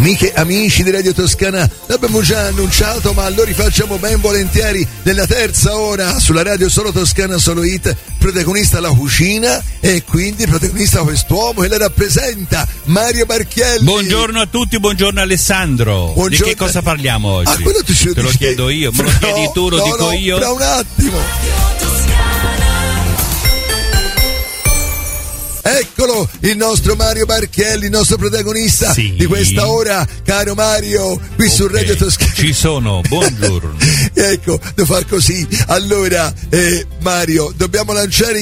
Amiche, amici di Radio Toscana, l'abbiamo già annunciato, ma lo rifacciamo ben volentieri nella terza ora sulla radio Solo Toscana, Solo Hit. Protagonista la cucina e quindi protagonista quest'uomo che la rappresenta, Mario Barchielli. Buongiorno a tutti, buongiorno Alessandro. Buongiorno. Di che cosa parliamo oggi? Ah, quello te lo chiedo io, me lo chiedi tu, lo dico io. Fra un attimo. Eccolo, il nostro Mario Barchielli, il nostro protagonista di questa ora, caro Mario, qui su Radio Toscana. Ci sono, buongiorno. Ecco, devo far così. Allora, Mario, dobbiamo lanciare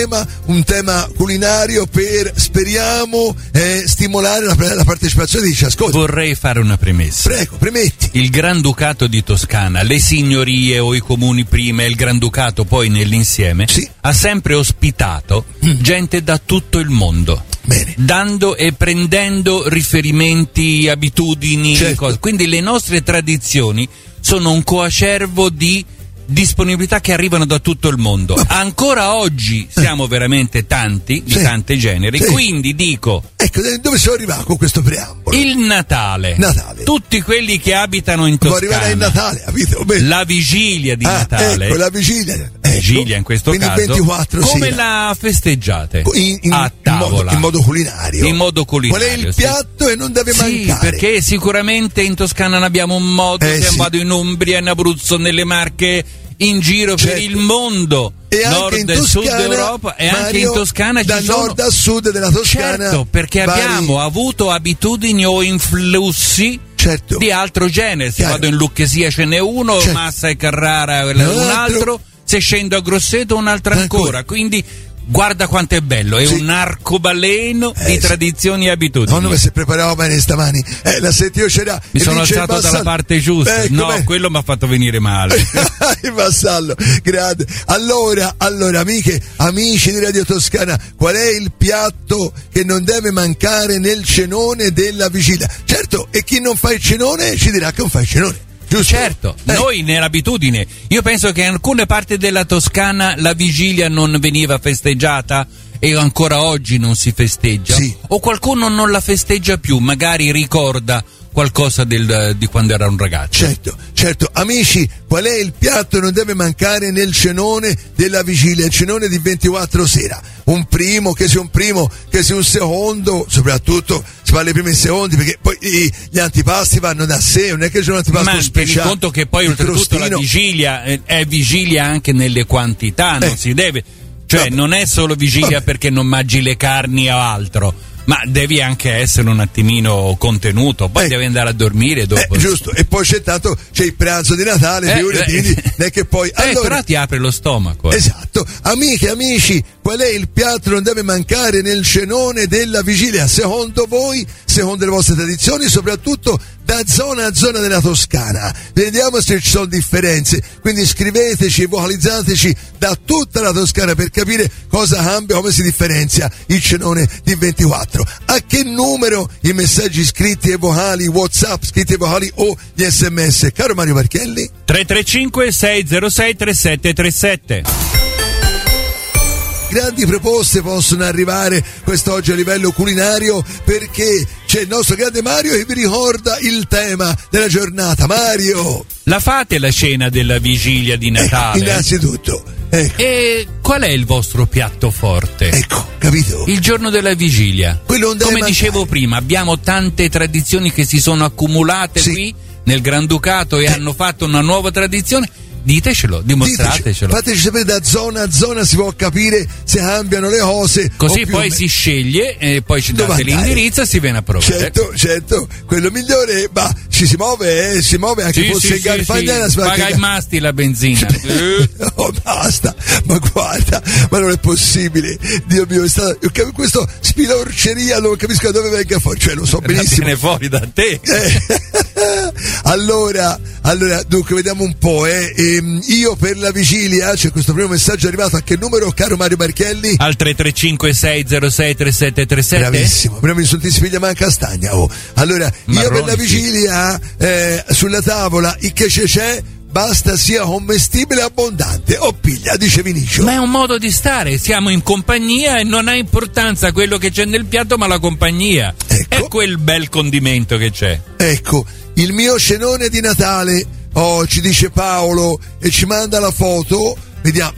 un tema culinario per, speriamo, stimolare la partecipazione di ciascuno. Vorrei fare una premessa. Prego, premetti. Il Granducato di Toscana, le signorie o i comuni prima e il Granducato poi nell'insieme, ha sempre ospitato gente da tutto il mondo. Bene. Dando e prendendo riferimenti, abitudini, cose. Quindi le nostre tradizioni sono un coacervo di disponibilità che arrivano da tutto il mondo. Ancora oggi siamo veramente tanti, di tante generi, quindi dico... Ecco, dove sono arrivato con questo preambolo? Il Natale. Tutti quelli che abitano in Toscana. Può arrivare il Natale, capito? La vigilia di Natale. Ecco, la vigilia. Vigilia in questo quindi caso. 24 come la festeggiate? A tavola. In modo culinario. In modo culinario. Qual è il piatto e non deve mancare? Perché sicuramente in Toscana ne abbiamo un modo, vado in Umbria, in Abruzzo, nelle Marche, in giro per il mondo, e nord anche e sud Europa, e Mario, anche in Toscana da ci sono, nord a sud della Toscana. Certo, perché abbiamo avuto abitudini o influssi di altro genere. Se vado in Lucchesia ce n'è uno, Massa e Carrara un altro, se scendo a Grosseto un altro ancora. Quindi guarda quanto è bello, è un arcobaleno di tradizioni e abitudini. Non mi si preparava bene stamani, la sentito c'era. Mi sono alzato dalla parte giusta. Quello mi ha fatto venire male. Il vassallo, grande. Allora, amiche, amici di Radio Toscana, qual è il piatto che non deve mancare nel cenone della vigilia? Certo, e chi non fa il cenone ci dirà che non fa il cenone. Giusto? Certo, noi nell'abitudine, io penso che in alcune parti della Toscana la vigilia non veniva festeggiata e ancora oggi non si festeggia, o qualcuno non la festeggia più, magari ricorda qualcosa di quando era un ragazzo. Certo, amici, qual è il piatto che non deve mancare nel cenone della vigilia, il cenone di 24 sera? Un primo, che sia un secondo, soprattutto si parla dei primi e secondi, perché poi gli antipasti vanno da sé, non è che c'è un antipasto speciale. Ma conto che poi oltretutto la vigilia è vigilia anche nelle quantità, non si deve, non è solo vigilia perché non mangi le carni o altro, ma devi anche essere un attimino contenuto, poi devi andare a dormire dopo. Giusto, e poi c'è il pranzo di Natale, quindi non è che poi... però ti apre lo stomaco. Esatto, amiche, amici, qual è il piatto che non deve mancare nel cenone della vigilia? Secondo voi, secondo le vostre tradizioni, soprattutto da zona a zona della Toscana. Vediamo se ci sono differenze, quindi scriveteci e vocalizzateci da tutta la Toscana per capire cosa cambia, come si differenzia il cenone di 24. A che numero i messaggi scritti e vocali, WhatsApp scritti e vocali o gli SMS? Caro Mario Barchielli? 335 606 3737. Grandi proposte possono arrivare quest'oggi a livello culinario, perché c'è il nostro grande Mario che vi ricorda il tema della giornata. Mario, la fate la cena della vigilia di Natale? Innanzitutto, e qual è il vostro piatto forte? Capito? Il giorno della vigilia. Come dicevo prima, abbiamo tante tradizioni che si sono accumulate qui nel Granducato e hanno fatto una nuova tradizione. Ditecelo, dimostratecelo. Fateci sapere da zona a zona, si può capire se cambiano le cose. Così poi si sceglie e poi ci date l'indirizzo e si viene a provare. Certo, quello migliore, ma ci si muove anche fosse in Garfagnana. Paga i masti la benzina. Basta, ma guarda, ma non è possibile. Dio mio, questo spilorceria non capisco da dove venga fuori, lo so benissimo. Viene fuori da te. Allora, dunque, vediamo un po', io per la vigilia, c'è questo primo messaggio arrivato, a che numero, caro Mario Barchielli? Al 335 606 3737. Bravissimo, prima mi sono ti spiglia manca castagna. Allora, io per la vigilia, sulla tavola, il che c'è, basta sia commestibile e abbondante. Piglia, dice Vinicio. Ma è un modo di stare, siamo in compagnia e non ha importanza quello che c'è nel piatto, ma la compagnia. È quel bel condimento che c'è. Ecco, il mio cenone di Natale, ci dice Paolo e ci manda la foto, vediamo.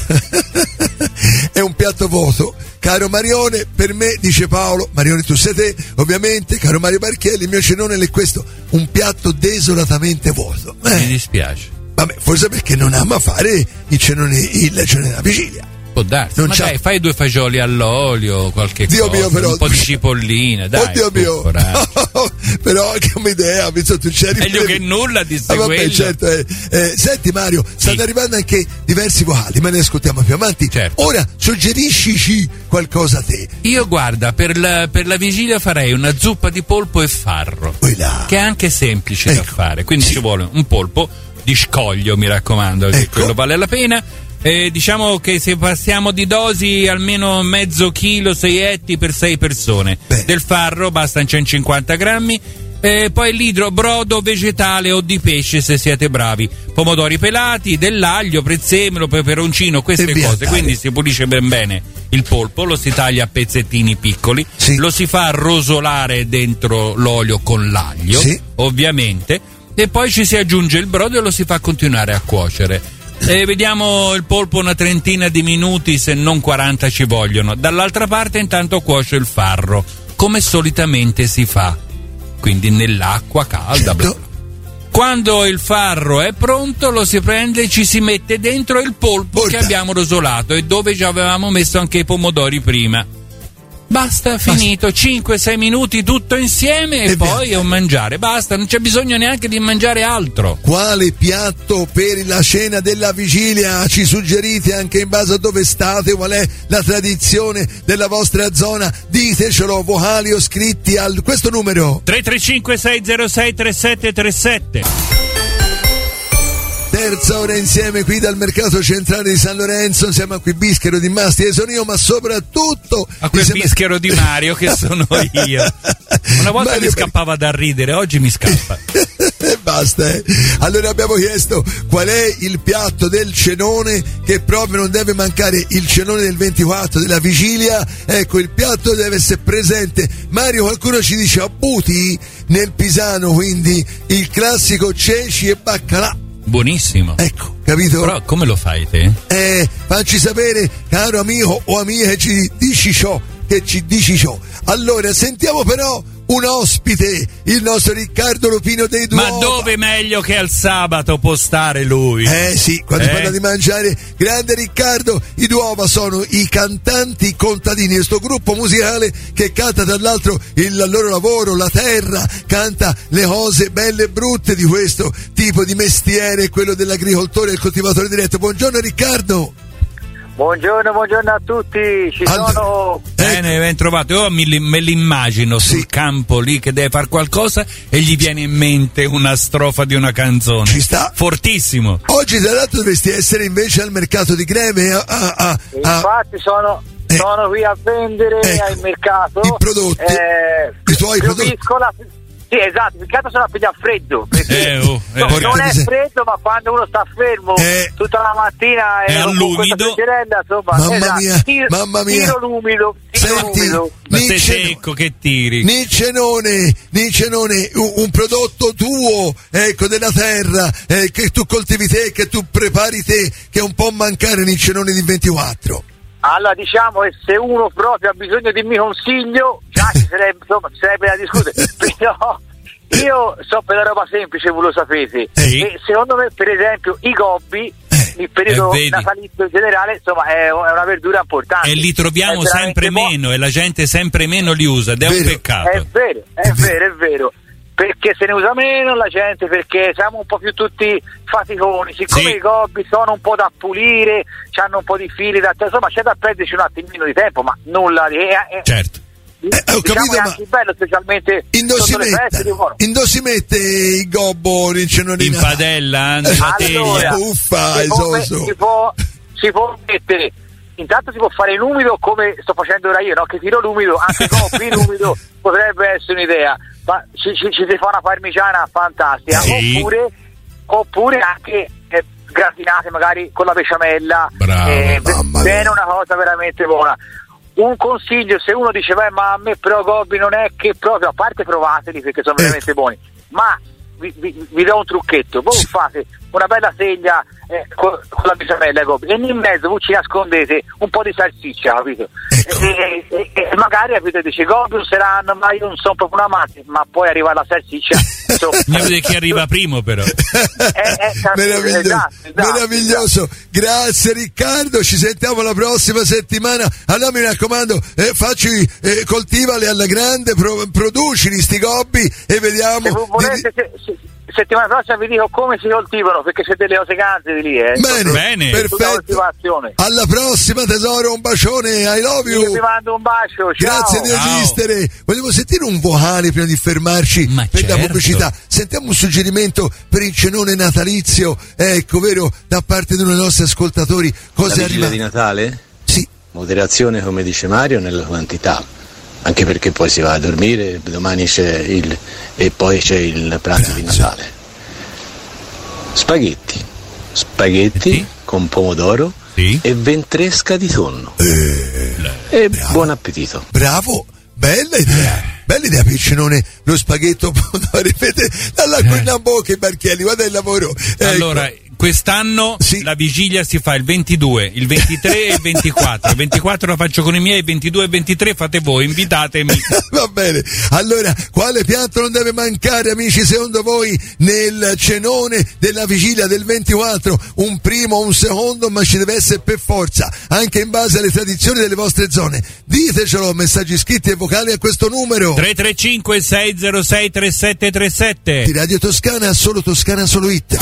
È un piatto vuoto. Caro Marione, per me, dice Paolo, Marione tu sei te, ovviamente, caro Mario Barchielli, il mio cenone è questo, un piatto desolatamente vuoto. Mi dispiace. Vabbè, forse perché non ama fare il cenone della vigilia. Può darsi, ma dai, fai 2 fagioli all'olio, qualche Dio cosa, mio, però, un po' di cipollina, dai. Oddio mio, però anche un'idea, penso tu c'eri. Meglio che nulla, disse vabbè, quello. Certo, senti Mario, stanno arrivando anche diversi vocali, ma ne ascoltiamo più avanti. Certo. Ora suggeriscici qualcosa a te. Io guarda, per la vigilia farei una zuppa di polpo e farro, che è anche semplice da fare, quindi ci vuole un polpo di scoglio, mi raccomando, che quello vale la pena. Diciamo che se passiamo di dosi almeno mezzo chilo, 6 etti per 6 persone. Del farro bastano 150 grammi. Poi l'idro brodo vegetale o di pesce se siete bravi. Pomodori pelati, dell'aglio, prezzemolo, peperoncino, queste cose. Quindi si pulisce ben bene il polpo, lo si taglia a pezzettini piccoli, lo si fa rosolare dentro l'olio con l'aglio, ovviamente, e poi ci si aggiunge il brodo e lo si fa continuare a cuocere. Vediamo il polpo una trentina di minuti, se non 40 ci vogliono. Dall'altra parte intanto cuoce il farro, come solitamente si fa, quindi nell'acqua calda. Quando il farro è pronto lo si prende e ci si mette dentro il polpo che abbiamo rosolato e dove già avevamo messo anche i pomodori prima. Basta, finito, 5-6 minuti tutto insieme e poi è un mangiare, basta, non c'è bisogno neanche di mangiare altro. Quale piatto per la cena della vigilia ci suggerite, anche in base a dove state, qual è la tradizione della vostra zona? Ditecelo, vocali o scritti al questo numero 335-606-3737. Terza ora insieme qui dal mercato centrale di San Lorenzo, siamo a qui Bischero di Masti e sono io, ma soprattutto a quel Bischero di Mario che sono io. Una volta Mario mi scappava da ridere, oggi mi scappa. Basta, Allora abbiamo chiesto qual è il piatto del cenone che proprio non deve mancare, il cenone del 24 della vigilia. Ecco, il piatto deve essere presente. Mario, qualcuno ci dice Abuti nel Pisano, quindi il classico ceci e baccalà. Buonissimo. Ecco, capito? Però come lo fai te? Facci sapere, caro amico o amica, che ci dici ciò. Allora, sentiamo però un ospite, il nostro Riccardo Lupino dei Duomo. Ma dove meglio che al sabato può stare lui? Sì, quando parla di mangiare, grande Riccardo. I Duomo sono i cantanti contadini, questo gruppo musicale che canta tra l'altro il loro lavoro, la terra, canta le cose belle e brutte di questo tipo di mestiere, quello dell'agricoltore e il coltivatore diretto. Buongiorno Riccardo. Buongiorno a tutti, sono. Bene, ben trovato. Io me l'immagino sul campo lì che deve fare qualcosa e gli viene in mente una strofa di una canzone. Ci sta. Fortissimo. Oggi tra l'altro dovresti essere invece al mercato di Greve. Infatti sono qui a vendere al mercato i prodotti, i tuoi prodotti. Sì, esatto, il caso sono appena a freddo. Non è freddo, ma quando uno sta fermo tutta la mattina è all'umido. Mamma mia. Tiro l'umido. Ma sei secco che tiri. Nicenone, un prodotto tuo, ecco, della terra, che tu coltivi te, che tu prepari te, che un po' mancare nel cenone di 24. Allora, diciamo che se uno proprio ha bisogno di un mio consiglio, già ci sarebbe da discutere. Però io so per la roba semplice, voi lo sapete. E secondo me, per esempio, i gobbi, il periodo natalizio in generale, insomma, è una verdura importante. E li troviamo sempre meno e la gente sempre meno li usa, ed è un peccato. È vero. Perché se ne usa meno la gente, perché siamo un po' più tutti faticoni, siccome i gobbi sono un po' da pulire, hanno un po' di fili insomma c'è da perderci un attimino di tempo, ma nulla di certo. Ho capito, è anche bello, specialmente Indo si mette il gobbo in padella, nella teglia. Uffa, si può mettere. Intanto si può fare in umido, come sto facendo ora io, no? Che tiro l'umido, anche gobbi in umido potrebbe essere un'idea. Ma ci si fa una parmigiana fantastica, oppure anche gratinate magari con la besciamella, bene, una cosa veramente buona. un consiglio, se uno dice ma a me però Gobbi non è che proprio, a parte provateli perché sono veramente buoni, ma vi do un trucchetto, voi fate una bella teglia con la besciamella e in mezzo voi ci nascondete un po' di salsiccia, capito? E magari dice Gobbi un saranno, ma io non sono proprio un amante, ma poi arriva la salsiccia. Mi vede chi arriva primo però. Meraviglioso. Grazie Riccardo, ci sentiamo la prossima settimana. Allora mi raccomando, coltivali alla grande, producili sti Gobbi e vediamo. Se volete, settimana prossima vi dico come si coltivano, perché siete delle cose canze di lì. Bene, perfetto. Alla prossima tesoro, un bacione, I love you. Io vi mando un bacio, ciao. Grazie di esistere. Volevo sentire un vocale prima di fermarci la pubblicità. Sentiamo un suggerimento per il cenone natalizio, ecco, vero, da parte di uno dei nostri ascoltatori. Cosa arriva? Di Natale? Sì. Moderazione, come dice Mario, nella quantità. Anche perché poi si va a dormire, domani e poi c'è il pranzo di Natale. Spaghetti con pomodoro e ventresca di tonno. E buon appetito. Bravo, bella idea per il cenone, lo spaghetto pomodoro, ripete dall'acqua in bocca i Barchielli, guarda il lavoro. Allora, quest'anno la vigilia si fa il 22, il 23 e il 24. Il 24 la faccio con i miei, il 22 e il 23 fate voi, invitatemi. Va bene. Allora, quale piatto non deve mancare, amici, secondo voi, nel cenone della vigilia del 24? Un primo, un secondo, ma ci deve essere per forza, anche in base alle tradizioni delle vostre zone. Ditecelo, messaggi scritti e vocali a questo numero. 335 606 3737. Di Radio Toscana, solo Toscana, solo It.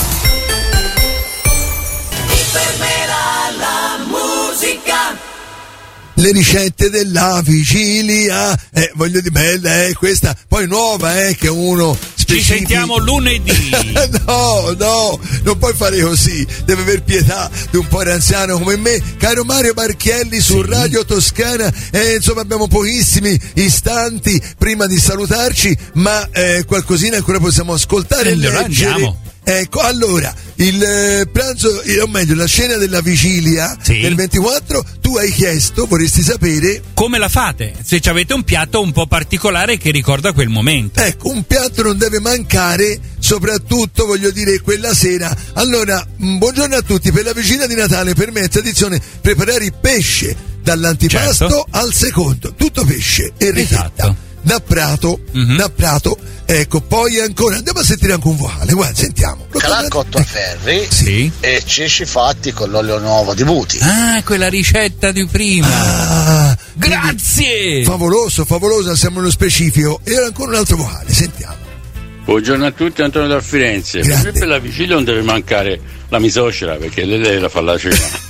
Le ricette della vigilia, voglio dire, bella, questa poi nuova, che uno specifico. Ci sentiamo lunedì. No, non puoi fare così, deve aver pietà di un po' anziano come me. Caro Mario Barchielli su Radio Toscana, insomma abbiamo pochissimi istanti prima di salutarci, ma qualcosina ancora possiamo ascoltare e leggere. Andiamo. Ecco, allora, il pranzo, o meglio, la cena della vigilia del 24, tu hai chiesto, vorresti sapere come la fate, se avete un piatto un po' particolare che ricorda quel momento. Ecco, un piatto non deve mancare, soprattutto, voglio dire, quella sera. Allora, buongiorno a tutti. Per la vigilia di Natale per me è tradizione preparare il pesce dall'antipasto al secondo, tutto pesce e ricetta. Da Prato, ecco, poi ancora andiamo a sentire anche un vocale, guarda, sentiamo. Calà cotto a ferri e ceci fatti con l'olio nuovo di Buti. Quella ricetta di prima. Grazie! Favoloso, siamo nello specifico. E ora ancora un altro vocale, sentiamo. Buongiorno a tutti, Antonio da Firenze. Per la vigilia non deve mancare la misocera, perché lei la fa la cena.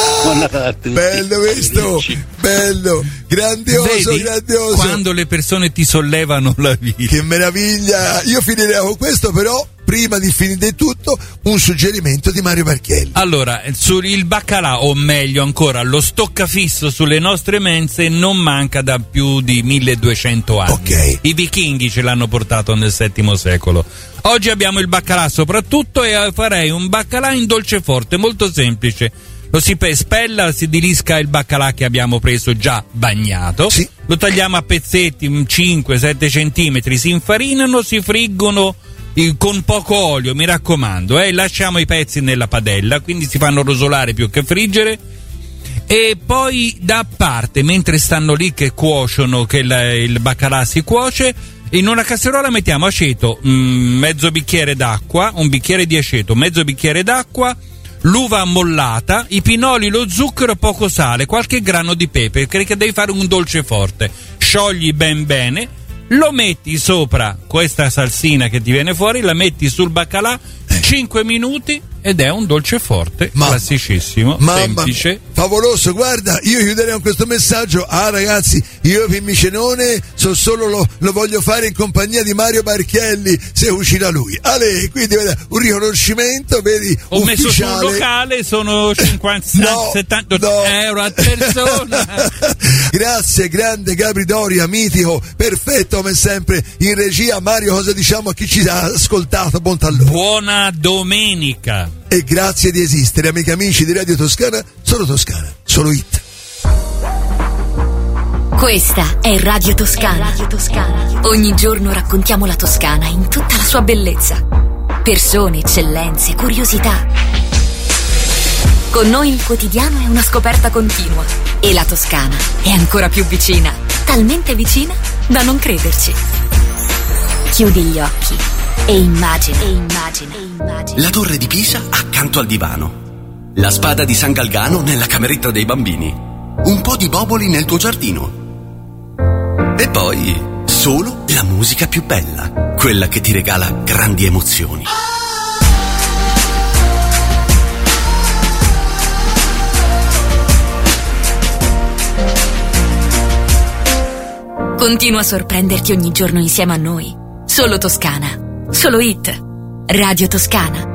Bello questo, bello, grandioso. Vedi, grandioso. Quando le persone ti sollevano la vita. Che meraviglia. Io finirei con questo, però prima di finire tutto un suggerimento di Mario Barchielli. Allora, il baccalà, o meglio ancora lo stoccafisso sulle nostre mense, non manca da più di 1200 anni. I vichinghi ce l'hanno portato nel VII secolo. Oggi abbiamo il baccalà soprattutto, e farei un baccalà in dolce forte, molto semplice. Lo si spella, si dilisca il baccalà che abbiamo preso già bagnato, lo tagliamo a pezzetti 5-7 centimetri, si infarinano, si friggono con poco olio, mi raccomando, lasciamo i pezzi nella padella, quindi si fanno rosolare più che friggere, e poi da parte, mentre stanno lì che cuociono, che il baccalà si cuoce, in una casseruola mettiamo aceto, mezzo bicchiere d'acqua, un bicchiere di aceto, mezzo bicchiere d'acqua, l'uva ammollata, i pinoli, lo zucchero, poco sale, qualche grano di pepe, perché devi fare un dolce forte. Sciogli ben bene, lo metti sopra questa salsina che ti viene fuori, la metti sul baccalà, 5 minuti ed è un dolce forte, classicissimo, semplice. Favoloso, guarda, io chiuderei con questo messaggio. Ragazzi, io per il cenone lo voglio fare in compagnia di Mario Barchielli, se cucina lui. Quindi un riconoscimento, vedi, ho ufficiale. Messo sul locale, sono 70 euro a persona. Grazie, grande Gabri Doria, mitico, perfetto come sempre in regia. Mario, cosa diciamo a chi ci ha ascoltato? Buon tallone. Buona domenica. E grazie di esistere, amiche e amici di Radio Toscana, solo Toscana, solo It. Questa è Radio Toscana. Ogni giorno raccontiamo la Toscana in tutta la sua bellezza. Persone, eccellenze, curiosità. Con noi il quotidiano è una scoperta continua e la Toscana è ancora più vicina, talmente vicina da non crederci. Chiudi gli occhi e immagina. La torre di Pisa accanto al divano. La spada di San Galgano nella cameretta dei bambini. Un po' di boboli nel tuo giardino. E poi solo la musica più bella, quella che ti regala grandi emozioni. Continua a sorprenderti ogni giorno insieme a noi. Solo Toscana. Solo hit. Radio Toscana.